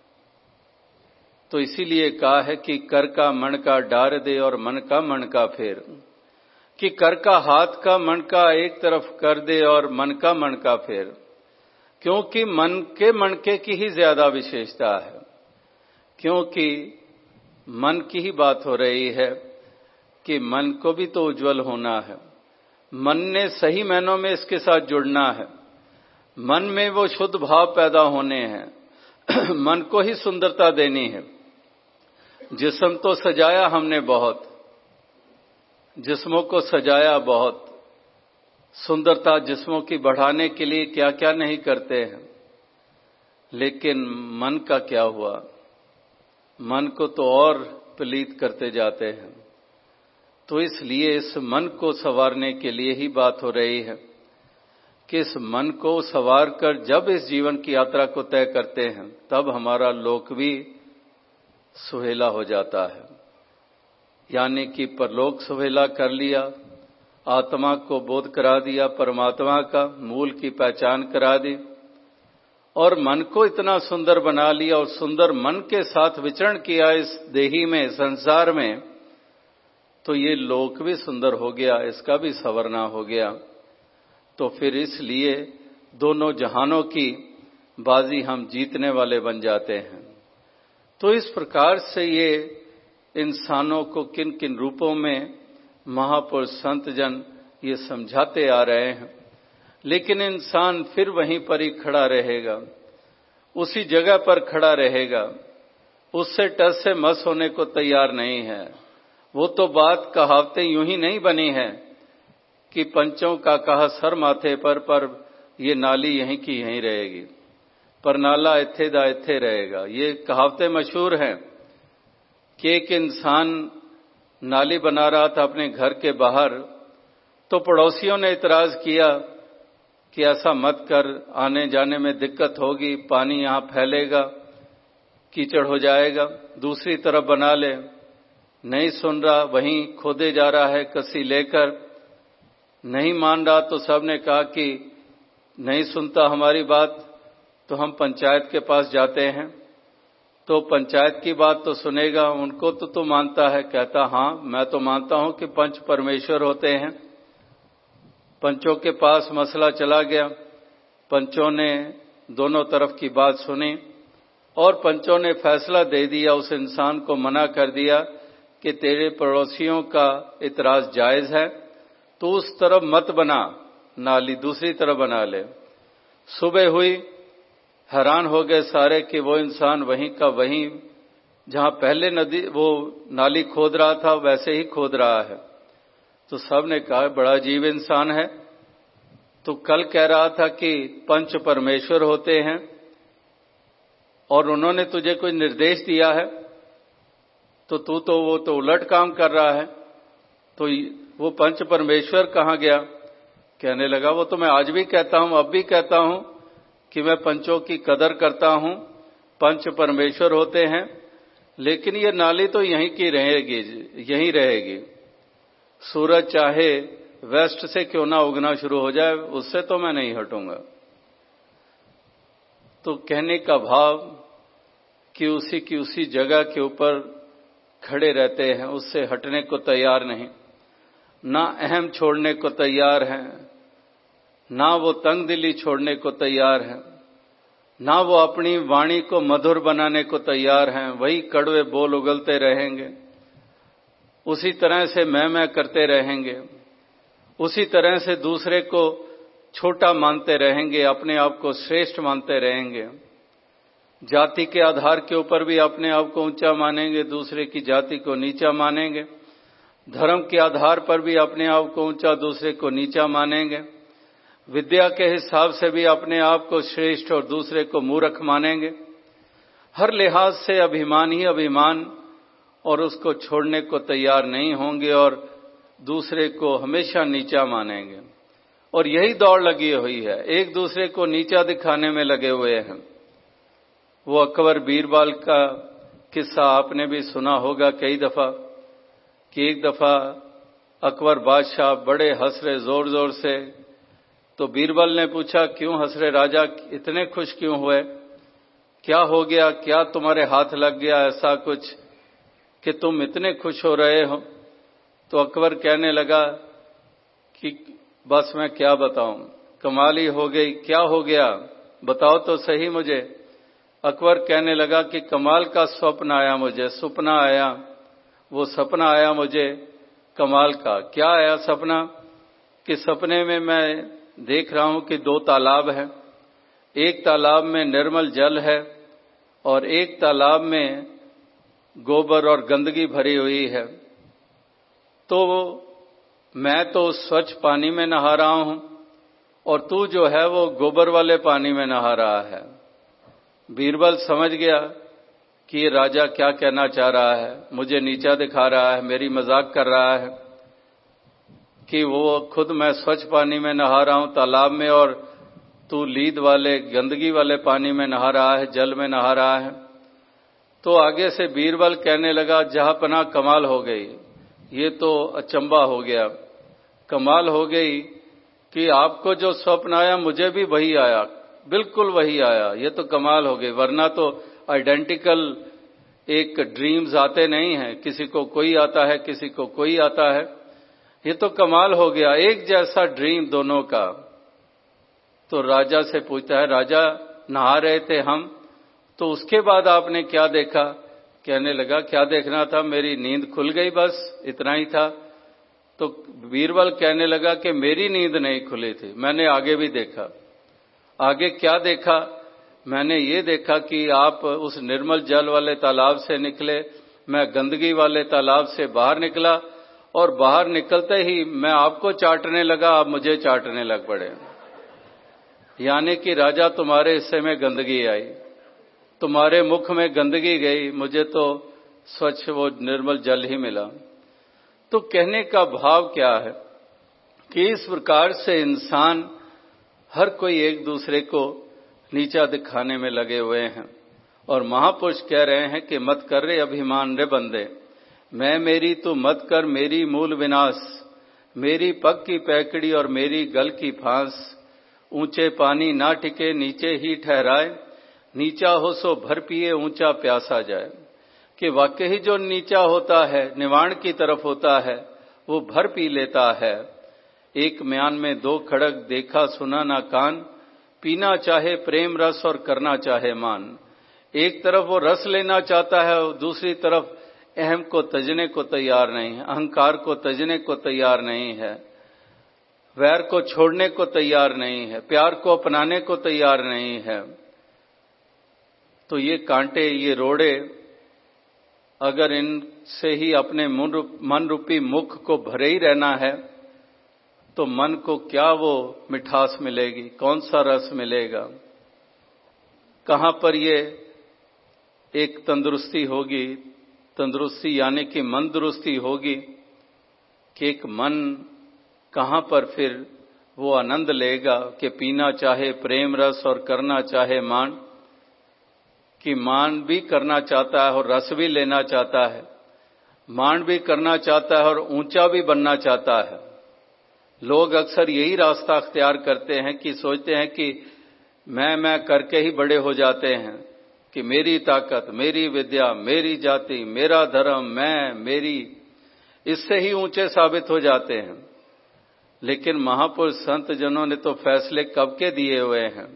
तो इसीलिए कहा है कि कर का मन का डार दे और मन का मन का फेर। कि कर का हाथ का मन का एक तरफ कर दे और मन का मन का फेर, क्योंकि मन के मनके की ही ज्यादा विशेषता है। क्योंकि मन की ही बात हो रही है कि मन को भी तो उज्जवल होना है, मन ने सही मायनों में इसके साथ जुड़ना है, मन में वो शुद्ध भाव पैदा होने हैं, मन को ही सुंदरता देनी है। जिस्म तो सजाया हमने बहुत, जिस्मों को सजाया बहुत, सुंदरता जिस्मों की बढ़ाने के लिए क्या क्या नहीं करते हैं, लेकिन मन का क्या हुआ? मन को तो और पलीत करते जाते हैं। तो इसलिए इस मन को संवारने के लिए ही बात हो रही है कि इस मन को संवार कर जब इस जीवन की यात्रा को तय करते हैं, तब हमारा लोक भी सुहेला हो जाता है। यानी कि परलोक सुहेला कर लिया, आत्मा को बोध करा दिया, परमात्मा का मूल की पहचान करा दी, और मन को इतना सुंदर बना लिया और सुंदर मन के साथ विचरण किया इस देही में, संसार में, तो ये लोक भी सुंदर हो गया, इसका भी संवरना हो गया। तो फिर इसलिए दोनों जहानों की बाजी हम जीतने वाले बन जाते हैं। तो इस प्रकार से ये इंसानों को किन किन रूपों में महापुरुष संत जन ये समझाते आ रहे हैं, लेकिन इंसान फिर वहीं पर ही खड़ा रहेगा। उसी जगह पर खड़ा रहेगा, उससे टस से मस होने को तैयार नहीं है। वो तो बात कहावतें यूं ही नहीं बनी है कि पंचों का कहा सर माथे पर, पर ये नाली यहीं की यहीं रहेगी, पर नाला इत्थे दा इत्थे रहेगा। ये कहावतें मशहूर हैं कि एक इंसान नाली बना रहा था अपने घर के बाहर, तो पड़ोसियों ने इतराज किया कि ऐसा मत कर, आने जाने में दिक्कत होगी, पानी यहां फैलेगा, कीचड़ हो जाएगा, दूसरी तरफ बना ले। नहीं सुन रहा, वहीं खोदे जा रहा है कसी लेकर। नहीं मान रहा तो सबने कहा कि नहीं सुनता हमारी बात तो हम पंचायत के पास जाते हैं, तो पंचायत की बात तो सुनेगा, उनको तो तू मानता है। कहता हां, मैं तो मानता हूं कि पंच परमेश्वर होते हैं। पंचों के पास मसला चला गया, पंचों ने दोनों तरफ की बात सुनी और पंचों ने फैसला दे दिया, उस इंसान को मना कर दिया कि तेरे पड़ोसियों का इतराज जायज है, तो उस तरफ मत बना नाली, दूसरी तरफ बना ले। सुबह हुई, हैरान हो गए सारे कि वो इंसान वहीं का वहीं, जहां पहले नदी वो नाली खोद रहा था वैसे ही खोद रहा है। तो सब ने कहा बड़ा अजीब इंसान है, तो कल कह रहा था कि पंच परमेश्वर होते हैं और उन्होंने तुझे कोई निर्देश दिया है, तो तू तो वो तो उलट काम कर रहा है, तो वो पंच परमेश्वर कहां गया? कहने लगा वो तो मैं आज भी कहता हूं, अब भी कहता हूं कि मैं पंचों की कदर करता हूं, पंच परमेश्वर होते हैं, लेकिन ये नाली तो यहीं की रहेगी, यहीं रहेगी। सूरज चाहे वेस्ट से क्यों ना उगना शुरू हो जाए, उससे तो मैं नहीं हटूंगा। तो कहने का भाव कि उसी की उसी जगह के ऊपर खड़े रहते हैं, उससे हटने को तैयार नहीं, ना अहम छोड़ने को तैयार हैं, ना वो तंग दिली छोड़ने को तैयार हैं, ना वो अपनी वाणी को मधुर बनाने को तैयार हैं। वही कड़वे बोल उगलते रहेंगे, उसी तरह से मैं मैं करते रहेंगे, उसी तरह से दूसरे को छोटा मानते रहेंगे, अपने आप को श्रेष्ठ मानते रहेंगे। जाति के आधार के ऊपर भी अपने आप को ऊंचा मानेंगे, दूसरे की जाति को नीचा मानेंगे। धर्म के आधार पर भी अपने आप को ऊंचा, दूसरे को नीचा मानेंगे। विद्या के हिसाब से भी अपने आप को श्रेष्ठ और दूसरे को मूर्ख मानेंगे। हर लिहाज से अभिमान ही अभिमान, और उसको छोड़ने को तैयार नहीं होंगे और दूसरे को हमेशा नीचा मानेंगे। और यही दौड़ लगी हुई है, एक दूसरे को नीचा दिखाने में लगे हुए हैं। वो अकबर बीरबल का किस्सा आपने भी सुना होगा कई दफा कि एक दफा अकबर बादशाह बड़े हंस रहे जोर जोर से, तो बीरबल ने पूछा क्यों हंस रहे राजा, इतने खुश क्यों हुए, क्या हो गया, क्या तुम्हारे हाथ लग गया ऐसा कुछ कि तुम इतने खुश हो रहे हो? तो अकबर कहने लगा कि बस मैं क्या बताऊं, कमाल ही हो गई, क्या हो गया बताओ तो सही मुझे। अकबर कहने लगा कि कमाल का स्वप्न आया मुझे, सपना आया, वो सपना आया मुझे कमाल का। क्या आया सपना? कि सपने में मैं देख रहा हूं कि दो तालाब हैं, एक तालाब में निर्मल जल है और एक तालाब में गोबर और गंदगी भरी हुई है। तो मैं तो स्वच्छ पानी में नहा रहा हूं और तू जो है वो गोबर वाले पानी में नहा रहा है। बीरबल समझ गया कि ये राजा क्या कहना चाह रहा है, मुझे नीचा दिखा रहा है, मेरी मजाक कर रहा है कि वो खुद मैं स्वच्छ पानी में नहा रहा हूं तालाब में और तू लीद वाले गंदगी वाले पानी में नहा रहा है, जल में नहा रहा है। तो आगे से बीरबल कहने लगा जहांपना कमाल हो गई, ये तो अचंबा हो गया, कमाल हो गई कि आपको जो स्वप्न आया मुझे भी वही आया, बिल्कुल वही आया, ये तो कमाल हो गई। वरना तो आइडेंटिकल एक ड्रीम्स आते नहीं हैं, किसी को कोई आता है किसी को कोई आता है, ये तो कमाल हो गया, एक जैसा ड्रीम दोनों का। तो राजा से पूछता है राजा नहा रहे थे हम, तो उसके बाद आपने क्या देखा? कहने लगा क्या देखना था, मेरी नींद खुल गई, बस इतना ही था। तो बीरबल कहने लगा कि मेरी नींद नहीं खुली थी, मैंने आगे भी देखा। आगे क्या देखा? मैंने ये देखा कि आप उस निर्मल जल वाले तालाब से निकले, मैं गंदगी वाले तालाब से बाहर निकला, और बाहर निकलते ही मैं आपको चाटने लगा, आप मुझे चाटने लग पड़े। यानी कि राजा तुम्हारे हिस्से में गंदगी आई, तुम्हारे मुख में गंदगी गई, मुझे तो स्वच्छ वो निर्मल जल ही मिला। तो कहने का भाव क्या है कि इस प्रकार से इंसान हर कोई एक दूसरे को नीचा दिखाने में लगे हुए हैं, और महापुरुष कह रहे हैं कि मत कर रे अभिमान रे बंदे, मैं मेरी तू मत कर मेरी मूल विनाश, मेरी पग की पैकड़ी और मेरी गल की फांस, ऊंचे पानी ना टिके नीचे ही ठहराए, नीचा हो सो भर पिए ऊंचा प्यासा जाए। कि वाकई ही जो नीचा होता है, निवाण की तरफ होता है, वो भर पी लेता है। एक म्यान में दो खड़ग देखा सुना ना कान, पीना चाहे प्रेम रस और करना चाहे मान। एक तरफ वो रस लेना चाहता है और दूसरी तरफ अहम को तजने को तैयार नहीं है, अहंकार को तजने को तैयार नहीं है, वैर को छोड़ने को तैयार नहीं है, प्यार को अपनाने को तैयार नहीं है। तो ये कांटे, ये रोड़े, अगर इनसे ही अपने मन रूपी मुख को भरे ही रहना है तो मन को क्या वो मिठास मिलेगी, कौन सा रस मिलेगा, कहां पर ये एक तंदुरुस्ती होगी। तंदुरुस्ती यानी कि मन दुरुस्ती होगी कि एक मन कहां पर फिर वो आनंद लेगा कि पीना चाहे प्रेम रस और करना चाहे मान, कि मान भी करना चाहता है और रस भी लेना चाहता है, मान भी करना चाहता है और ऊंचा भी बनना चाहता है। लोग अक्सर यही रास्ता अख्तियार करते हैं कि सोचते हैं कि मैं मैं करके ही बड़े हो जाते हैं, कि मेरी ताकत, मेरी विद्या, मेरी जाति, मेरा धर्म, मैं, मेरी, इससे ही ऊंचे साबित हो जाते हैं। लेकिन महापुरुष संत जनों ने तो फैसले कब के दिए हुए हैं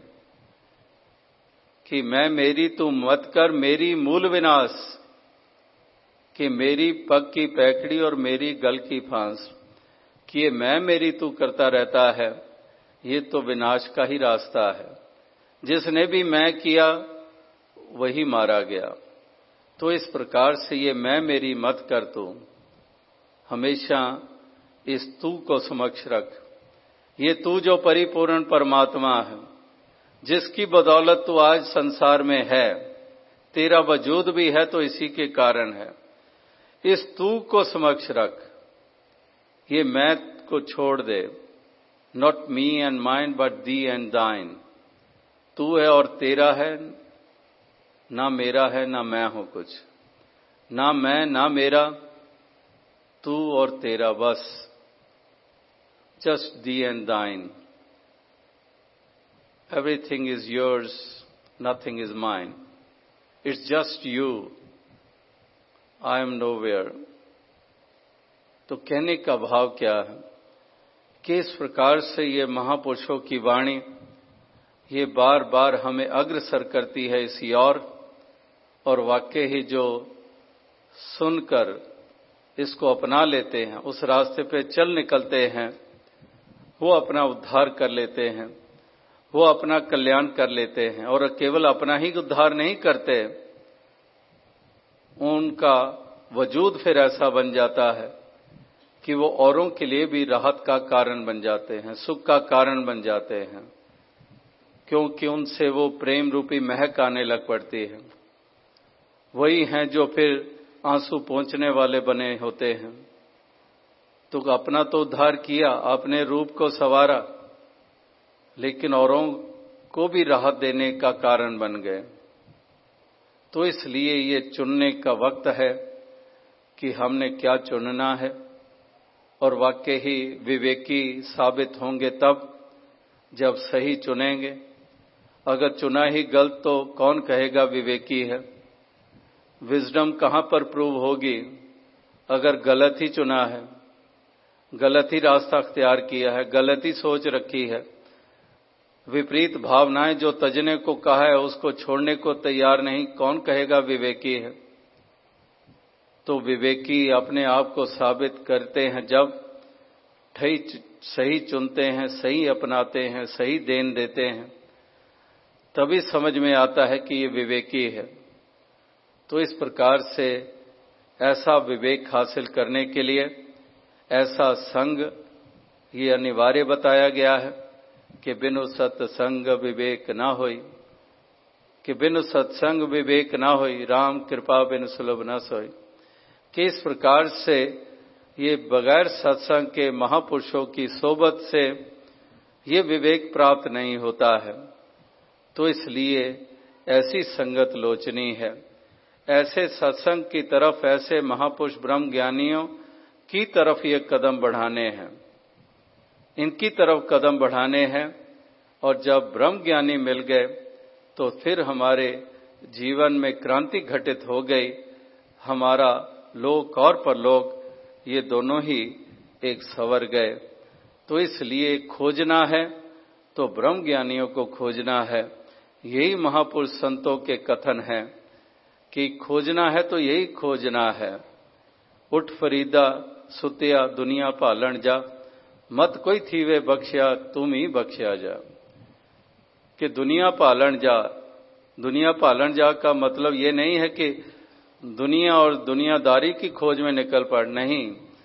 कि मैं मेरी तू मत कर मेरी मूल विनाश, कि मेरी पग की पैकड़ी और मेरी गल की फांस, कि ये मैं मेरी तू करता रहता है, ये तो विनाश का ही रास्ता है। जिसने भी मैं किया वही मारा गया। तो इस प्रकार से ये मैं मेरी मत कर तू, हमेशा इस तू को समक्ष रख। ये तू जो परिपूर्ण परमात्मा है, जिसकी बदौलत तू आज संसार में है, तेरा वजूद भी है तो इसी के कारण है। इस तू को समक्ष रख, ये मैं को छोड़ दे। Not me and mine but thee and thine. तू है और तेरा है, ना मेरा है ना मैं हूं कुछ, ना मैं ना मेरा, तू और तेरा, बस just thee and thine. Everything is yours, nothing is mine, it's just you, I am nowhere. तो कहने का भाव क्या है कि इस प्रकार से ये महापुरुषों की वाणी ये बार बार हमें अग्रसर करती है इसी ओर, और वाकई ही जो सुनकर इसको अपना लेते हैं, उस रास्ते पे चल निकलते हैं, वो अपना उद्धार कर लेते हैं, वो अपना कल्याण कर लेते हैं। और केवल अपना ही उद्धार नहीं करते, उनका वजूद फिर ऐसा बन जाता है कि वो औरों के लिए भी राहत का कारण बन जाते हैं, सुख का कारण बन जाते हैं, क्योंकि उनसे वो प्रेम रूपी महक आने लग पड़ती है। वही हैं जो फिर आंसू पोंछने वाले बने होते हैं। तो अपना तो उद्धार किया, अपने रूप को संवारा, लेकिन औरों को भी राहत देने का कारण बन गए। तो इसलिए ये चुनने का वक्त है कि हमने क्या चुनना है, और वाकई ही विवेकी साबित होंगे तब जब सही चुनेंगे। अगर चुना ही गलत तो कौन कहेगा विवेकी है। विजडम कहां पर प्रूव होगी अगर गलत ही चुना है, गलत ही रास्ता अख्तियार किया है, गलत ही सोच रखी है, विपरीत भावनाएं जो तजने को कहा है उसको छोड़ने को तैयार नहीं, कौन कहेगा विवेकी है। तो विवेकी अपने आप को साबित करते हैं जब सही चुनते हैं, सही अपनाते हैं, सही देन देते हैं, तभी समझ में आता है कि ये विवेकी है। तो इस प्रकार से ऐसा विवेक हासिल करने के लिए ऐसा संग ये अनिवार्य बताया गया है कि बिनु सत्संग विवेक ना होई, कि बिनु सत्संग विवेक ना होई, राम कृपा बिनु सुलभ न सोई। कि इस प्रकार से ये बगैर सत्संग के महापुरुषों की सोबत से ये विवेक प्राप्त नहीं होता है। तो इसलिए ऐसी संगत लोचनी है, ऐसे सत्संग की तरफ, ऐसे महापुरुष ब्रह्म ज्ञानियों की तरफ ये कदम बढ़ाने हैं, इनकी तरफ कदम बढ़ाने हैं। और जब ब्रह्म ज्ञानी मिल गए तो फिर हमारे जीवन में क्रांति घटित हो गई। हमारा लोक और परलोक ये दोनों ही एक संवर गए। तो इसलिए खोजना है तो ब्रह्म ज्ञानियों को खोजना है। यही महापुरुष संतों के कथन है कि खोजना है तो यही खोजना है। उठ फरीदा सुतिया दुनिया पालन जा, मत कोई थीवे बख्शिया तुम ही बख्शिया जा। कि दुनिया पालन जा, दुनिया पालन जा का मतलब ये नहीं है कि दुनिया और दुनियादारी की खोज में निकल पड़, नहीं।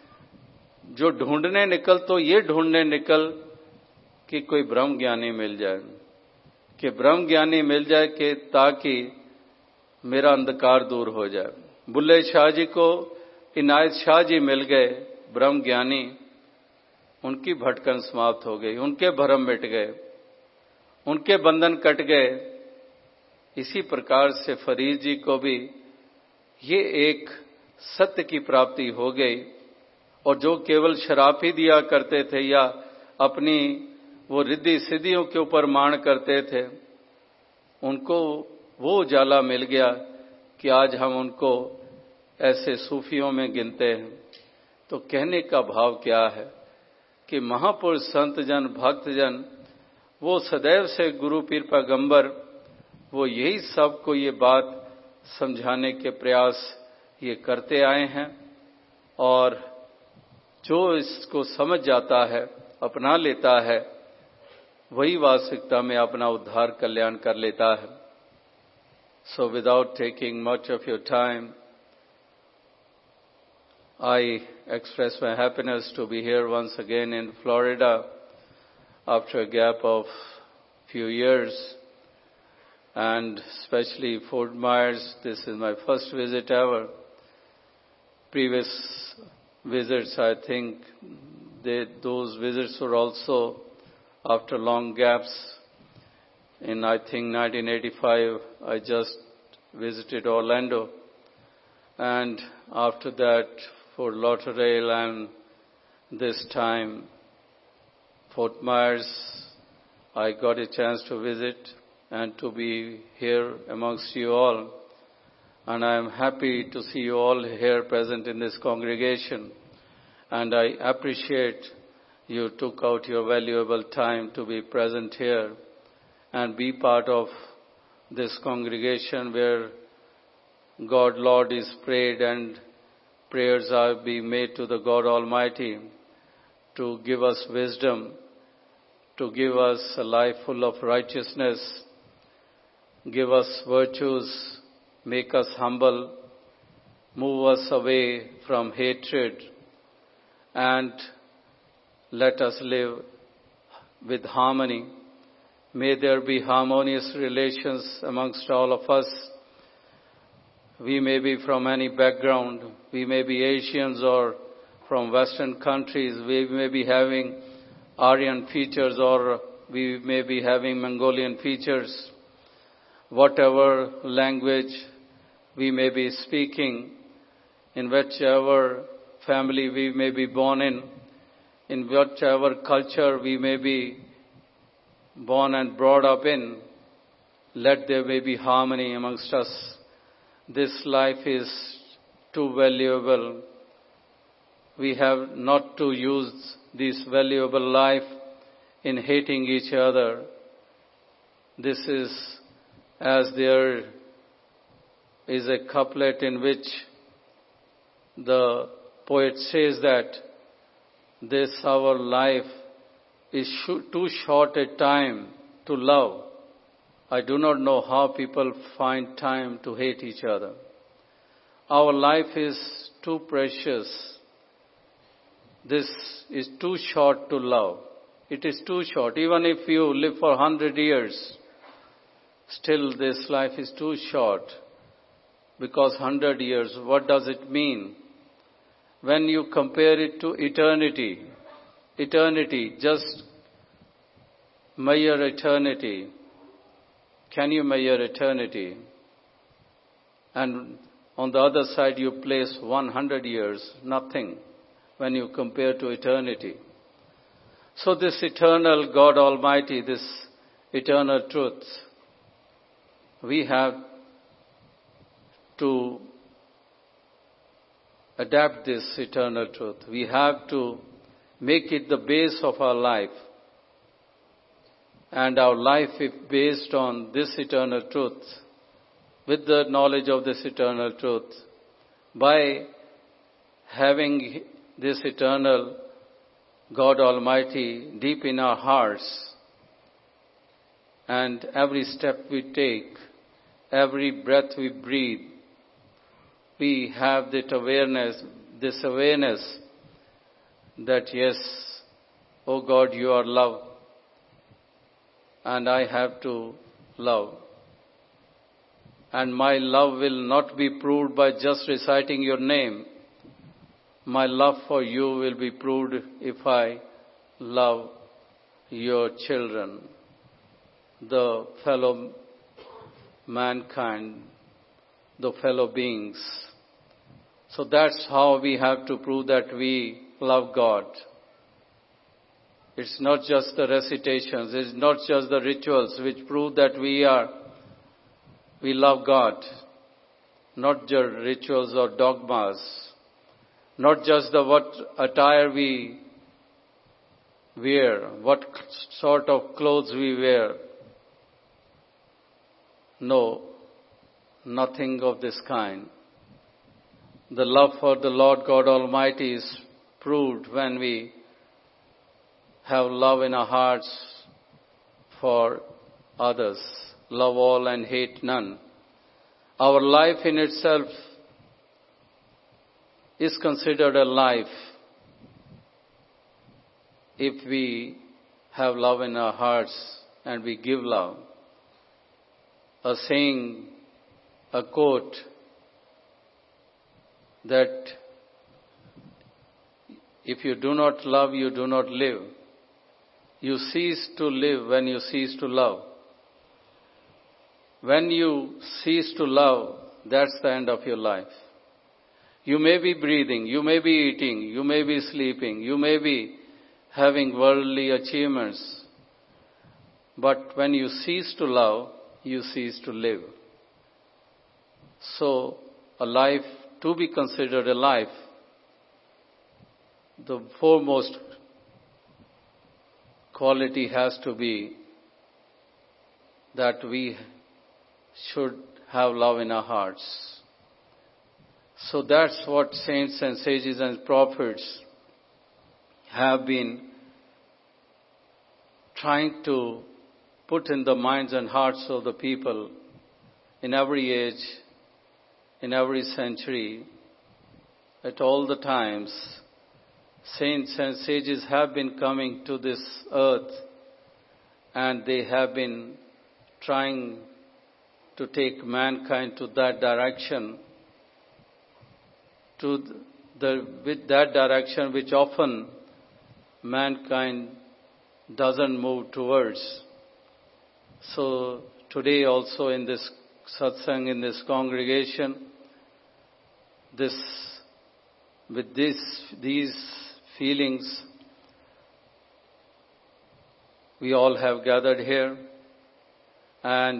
जो ढूंढने निकल तो ये ढूंढने निकल कि कोई ब्रह्म ज्ञानी मिल जाए, कि ब्रह्म ज्ञानी मिल जाए कि ताकि मेरा अंधकार दूर हो जाए। बुल्ले शाह जी को इनायत शाह जी मिल गए ब्रह्म ज्ञानी, उनकी भटकन समाप्त हो गई, उनके भरम मिट गए, उनके बंधन कट गए। इसी प्रकार से फरीद जी को भी ये एक सत्य की प्राप्ति हो गई। और जो केवल शराब ही दिया करते थे या अपनी वो रिद्धि सिद्धियों के ऊपर मान करते थे, उनको वो उजाला मिल गया कि आज हम उनको ऐसे सूफियों में गिनते हैं। तो कहने का भाव क्या है कि महापुरुष संत जन भक्त जन वो सदैव से गुरु पीर पैगंबर वो यही सबको ये बात समझाने के प्रयास ये करते आए हैं। और जो इसको समझ जाता है, अपना लेता है, वही वास्तविकता में अपना उद्धार कल्याण कर लेता है। So without taking much of your time, I express my happiness to be here once again in Florida after a gap of few years, and especially Fort Myers. This is my first visit ever. Previous visits, I think, they, those visits were also after long gaps. In, I think, nineteen eighty-five, I just visited Orlando. And after that, Fort Lauderdale, and this time, Fort Myers, I got a chance to visit and to be here amongst you all. And I am happy to see you all here present in this congregation. And I appreciate you took out your valuable time to be present here and be part of this congregation where God Lord is prayed and prayers are being made to the God Almighty to give us wisdom, to give us a life full of righteousness, give us virtues, make us humble, move us away from hatred, and let us live with harmony. May there be harmonious relations amongst all of us. We may be from any background. We may be Asians or from Western countries. We may be having Aryan features or we may be having Mongolian features. Whatever language we may be speaking, in whichever family we may be born in, in whichever culture we may be born and brought up in, let there may be harmony amongst us. This life is too valuable. We have not to use this valuable life in hating each other. This is, as there is a couplet in which the poet says that this our life is too short a time to love. I do not know how people find time to hate each other. Our life is too precious. This is too short to love. It is too short. Even if you live for a hundred years, still this life is too short. Because hundred years, what does it mean? When you compare it to eternity, eternity, just measure eternity. Can you measure eternity? And on the other side, you place one hundred years, nothing, when you compare to eternity. So this eternal God Almighty, this eternal truth, we have to adapt this eternal truth. We have to make it the base of our life. And our life is based on this eternal truth, with the knowledge of this eternal truth. By having this eternal God Almighty deep in our hearts, and every step we take, every breath we breathe, we have that awareness, this awareness that yes, oh God, you are love, and I have to love. And my love will not be proved by just reciting your name. My love for you will be proved if I love your children, the fellow mankind, the fellow beings. So that's how we have to prove that we love God. It's not just the recitations, it's not just the rituals which prove that we are, we love God. Not just rituals or dogmas. Not just the what attire we wear, what sort of clothes we wear. No, nothing of this kind. The love for the Lord God Almighty is proved when we have love in our hearts for others. Love all and hate none. Our life in itself is considered a life if we have love in our hearts and we give love. A saying, a quote, that if you do not love, you do not live. You cease to live when you cease to love. When you cease to love, that's the end of your life. You may be breathing, you may be eating, you may be sleeping, you may be having worldly achievements. But when you cease to love, you cease to live. So, a life, to be considered a life, the foremost quality has to be that we should have love in our hearts. So that's what saints and sages and prophets have been trying to put in the minds and hearts of the people in every age, in every century, at all the times. Saints and sages have been coming to this earth and they have been trying to take mankind to that direction, to the, with that direction which often mankind doesn't move towards. So today also in this satsang, in this congregation, this with this these feelings, we all have gathered here, and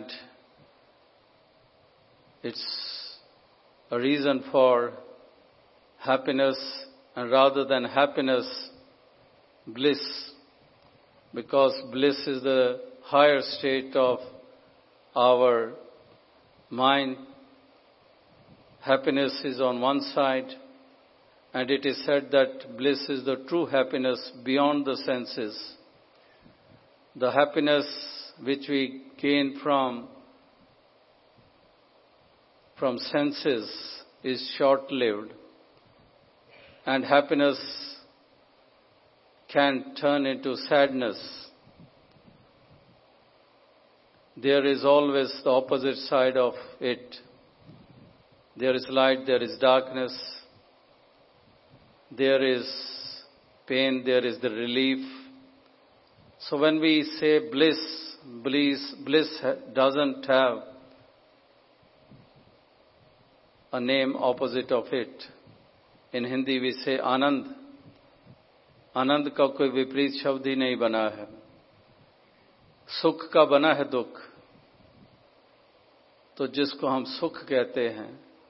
it's a reason for happiness, and rather than happiness, bliss, because bliss is the higher state of our mind. Happiness is on one side, and it is said that bliss is the true happiness beyond the senses. The happiness which we gain from from senses is short-lived, and happiness can turn into sadness. There is always the opposite side of it. There is light, there is darkness, there is pain, there is the relief. So when we say bliss, bliss, bliss doesn't have a name opposite of it. In Hindi we say Anand. आनंद का कोई विपरीत शब्द ही नहीं बना है. सुख का बना है दुख. तो जिसको हम सुख कहते हैं,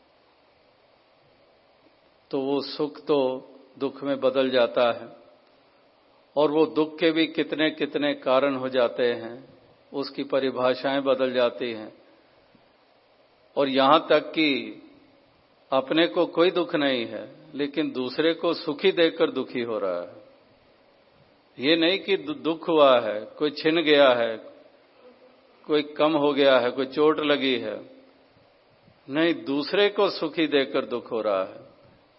तो वो सुख तो दुख में बदल जाता है, और वो दुख के भी कितने कितने कारण हो जाते हैं, उसकी परिभाषाएं बदल जाती हैं. और यहां तक कि अपने को कोई दुख नहीं है, लेकिन दूसरे को सुखी देखकर दुखी हो रहा है. ये नहीं कि दुख हुआ है, कोई छिन गया है, कोई कम हो गया है, कोई चोट लगी है. नहीं, दूसरे को सुखी देखकर दुख हो रहा है.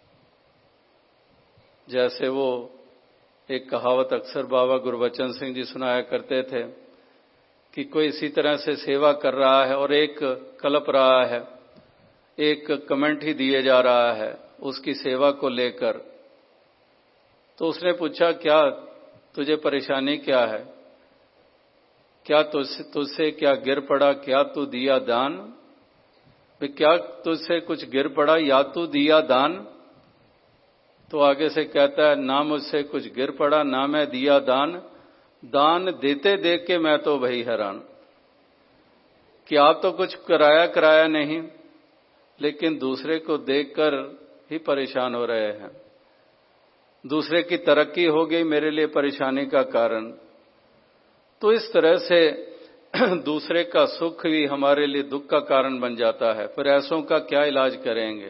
जैसे वो एक कहावत अक्सर बाबा गुरबचन सिंह जी सुनाया करते थे कि कोई इसी तरह से सेवा कर रहा है और एक कलप रहा है, एक कमेंट ही दिए जा रहा है उसकी सेवा को लेकर. तो उसने पूछा, क्या तुझे परेशानी क्या है? क्या तुझसे तुझसे क्या गिर पड़ा? क्या तू दिया दान? वे क्या तुझसे कुछ गिर पड़ा या तू दिया दान? तो आगे से कहता है, ना मुझसे कुछ गिर पड़ा, ना मैं दिया दान. दान देते देख के मैं तो भई हैरान कि आप तो कुछ कराया कराया नहीं, लेकिन दूसरे को देखकर ही परेशान हो रहे हैं. दूसरे की तरक्की हो गई मेरे लिए परेशानी का कारण. तो इस तरह से दूसरे का सुख भी हमारे लिए दुख का कारण बन जाता है. फिर ऐसों का क्या इलाज करेंगे?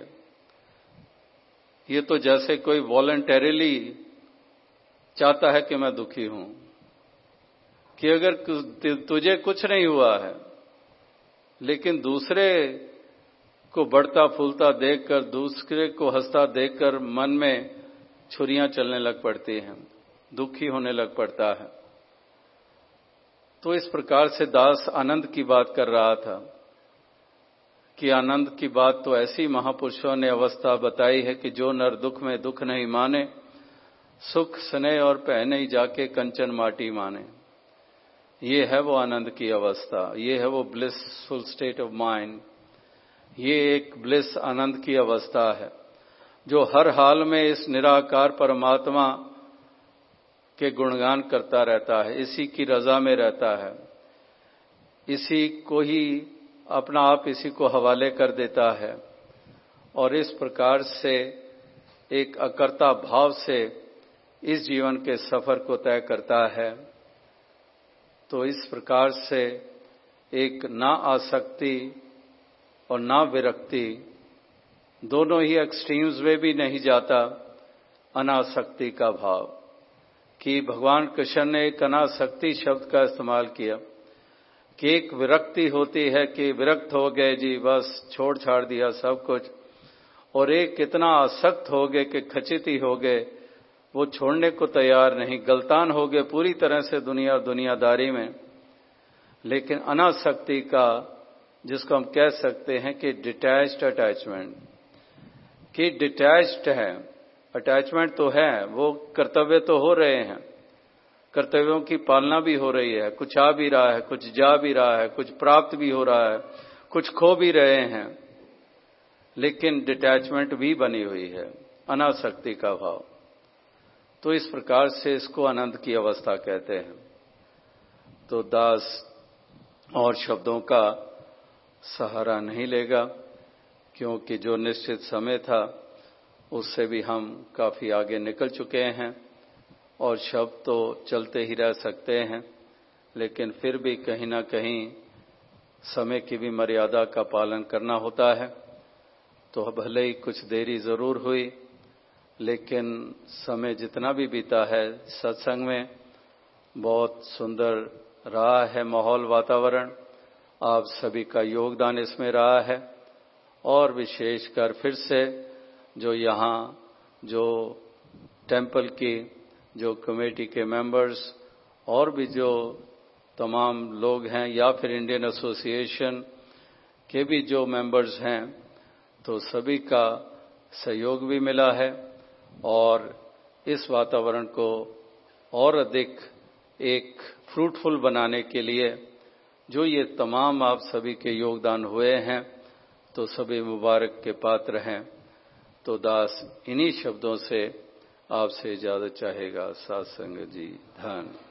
ये तो जैसे कोई वॉलंटरीली चाहता है कि मैं दुखी हूं, कि अगर तुझे कुछ नहीं हुआ है, लेकिन दूसरे को बढ़ता फूलता देखकर, दूसरे को हंसता देखकर मन में छुरियां चलने लग पड़ती हैं, दुखी होने लग पड़ता है. तो इस प्रकार से दास आनंद की बात कर रहा था कि आनंद की बात तो ऐसी महापुरुषों ने अवस्था बताई है कि जो नर दुख में दुख नहीं माने, सुख स्नेह और पहने ही जाके कंचन माटी माने. ये है वो आनंद की अवस्था, ये है वो ब्लिसफुल स्टेट ऑफ माइंड. ये एक ब्लिस आनंद की अवस्था है जो हर हाल में इस निराकार परमात्मा के गुणगान करता रहता है, इसी की रजा में रहता है, इसी को ही अपना आप इसी को हवाले कर देता है, और इस प्रकार से एक अकर्ता भाव से इस जीवन के सफर को तय करता है. तो इस प्रकार से एक ना आसक्ति और ना विरक्ति, दोनों ही एक्सट्रीम्स में भी नहीं जाता, अनासक्ति का भाव. कि भगवान कृष्ण ने एक अनासक्ति शब्द का इस्तेमाल किया कि एक विरक्ति होती है कि विरक्त हो गए जी, बस छोड़ छाड़ दिया सब कुछ, और एक इतना आसक्त हो गए कि खचित ही हो गए, वो छोड़ने को तैयार नहीं, गलतान हो गए पूरी तरह से दुनिया और दुनियादारी में. लेकिन अनासक्ति का, जिसको हम कह सकते हैं कि डिटैच्ड अटैचमेंट, कि डिटैच्ड है, अटैचमेंट तो है, वो कर्तव्य तो हो रहे हैं, कर्तव्यों की पालना भी हो रही है, कुछ आ भी रहा है, कुछ जा भी रहा है, कुछ प्राप्त भी हो रहा है, कुछ खो भी रहे हैं, लेकिन डिटैचमेंट भी बनी हुई है, अनासक्ति का भाव. तो इस प्रकार से इसको आनंद की अवस्था कहते हैं. तो दास और शब्दों का सहारा नहीं लेगा, क्योंकि जो निश्चित समय था उससे भी हम काफी आगे निकल चुके हैं, और शब्द तो चलते ही रह सकते हैं, लेकिन फिर भी कहीं ना कहीं समय की भी मर्यादा का पालन करना होता है. तो भले ही कुछ देरी जरूर हुई, लेकिन समय जितना भी बीता है सत्संग में बहुत सुंदर रहा है माहौल, वातावरण, आप सभी का योगदान इसमें रहा है और विशेषकर फिर से जो यहाँ जो टेंपल की जो कमेटी के मेंबर्स और भी जो तमाम लोग हैं या फिर इंडियन एसोसिएशन के भी जो मेंबर्स हैं, तो सभी का सहयोग भी मिला है और इस वातावरण को और अधिक एक फ्रूटफुल बनाने के लिए जो ये तमाम आप सभी के योगदान हुए हैं, तो सभी मुबारक के पात्र हैं। तो दास इन्हीं शब्दों से आपसे इजाजत चाहेगा। साथ संगत जी, धन्य।